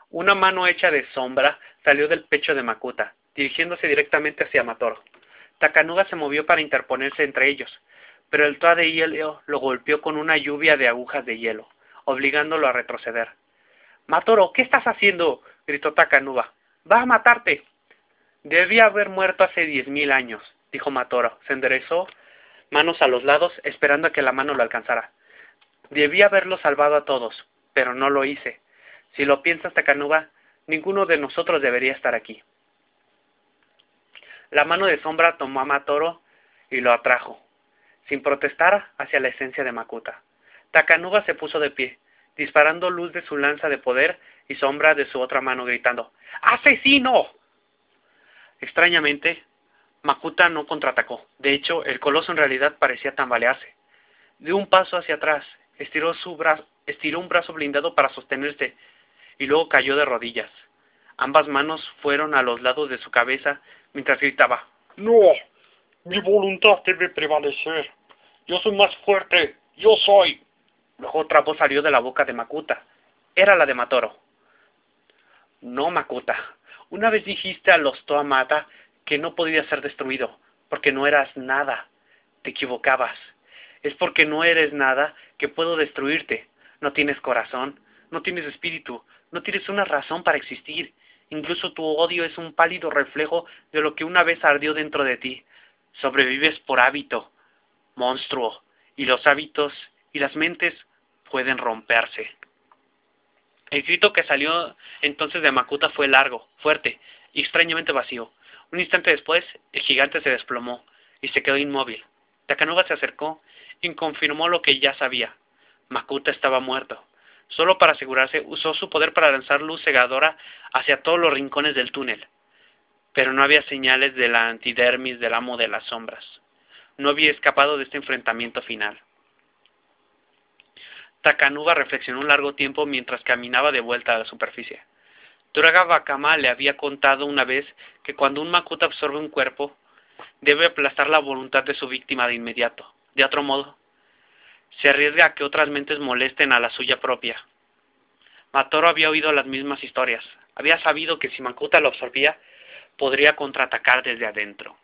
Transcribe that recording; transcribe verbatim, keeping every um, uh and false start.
Una mano hecha de sombra salió del pecho de Makuta, dirigiéndose directamente hacia Matoro. Takanuga se movió para interponerse entre ellos, pero el Toa de hielo lo golpeó con una lluvia de agujas de hielo, obligándolo a retroceder. «Matoro, ¿qué estás haciendo?», gritó Takanuga. «¡Va a matarte!». «Debía haber muerto hace diez mil años», dijo Matoro. Se enderezó, manos a los lados, esperando a que la mano lo alcanzara. «Debí haberlo salvado a todos, pero no lo hice. Si lo piensas, Takanuga, ninguno de nosotros debería estar aquí». La mano de sombra tomó a Matoro y lo atrajo, sin protestar, hacia la esencia de Makuta. Takanuga se puso de pie, disparando luz de su lanza de poder y sombra de su otra mano, gritando «¡Asesino!». Extrañamente, Makuta no contraatacó. De hecho, el coloso en realidad parecía tambalearse. Dio un paso hacia atrás, estiró, su brazo, estiró un brazo blindado para sostenerse, y luego cayó de rodillas. Ambas manos fueron a los lados de su cabeza mientras gritaba «¡No! Mi voluntad debe prevalecer. Yo soy más fuerte. Yo soy». Luego otra voz salió de la boca de Makuta. Era la de Matoro. «No, Makuta. Una vez dijiste a los Toa Mata que no podía ser destruido, porque no eras nada. Te equivocabas. Es porque no eres nada que puedo destruirte. No tienes corazón, no tienes espíritu, no tienes una razón para existir. Incluso tu odio es un pálido reflejo de lo que una vez ardió dentro de ti. Sobrevives por hábito, monstruo, y los hábitos y las mentes pueden romperse». El grito que salió entonces de Makuta fue largo, fuerte y extrañamente vacío. Un instante después, el gigante se desplomó y se quedó inmóvil. Takanuga se acercó y confirmó lo que ya sabía. Makuta estaba muerto. Solo para asegurarse, usó su poder para lanzar luz cegadora hacia todos los rincones del túnel. Pero no había señales de la antidermis del amo de las sombras. No había escapado de este enfrentamiento final. Takanuga reflexionó un largo tiempo mientras caminaba de vuelta a la superficie. Turaga Bakama le había contado una vez que cuando un Makuta absorbe un cuerpo, debe aplastar la voluntad de su víctima de inmediato. De otro modo, se arriesga a que otras mentes molesten a la suya propia. Matoro había oído las mismas historias. Había sabido que si Makuta lo absorbía, podría contraatacar desde adentro.